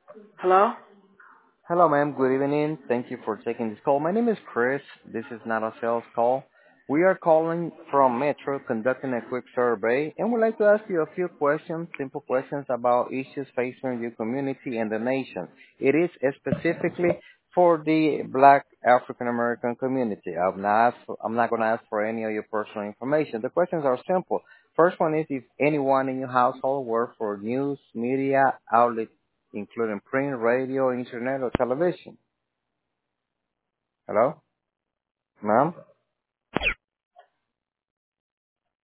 Hello? Hello, ma'am. Good evening. Thank you for taking this call. My name is Chris. This is not a sales call. We are calling from Metro, conducting a quick survey, and we'd like to ask you a few questions, simple questions about issues facing your community and the nation. It is specifically for the Black African American community. I'm not going to ask for any of your personal information. The questions are simple. First one is if anyone in your household work for news, media, outlet including print, radio, internet, or television. Hello? Ma'am?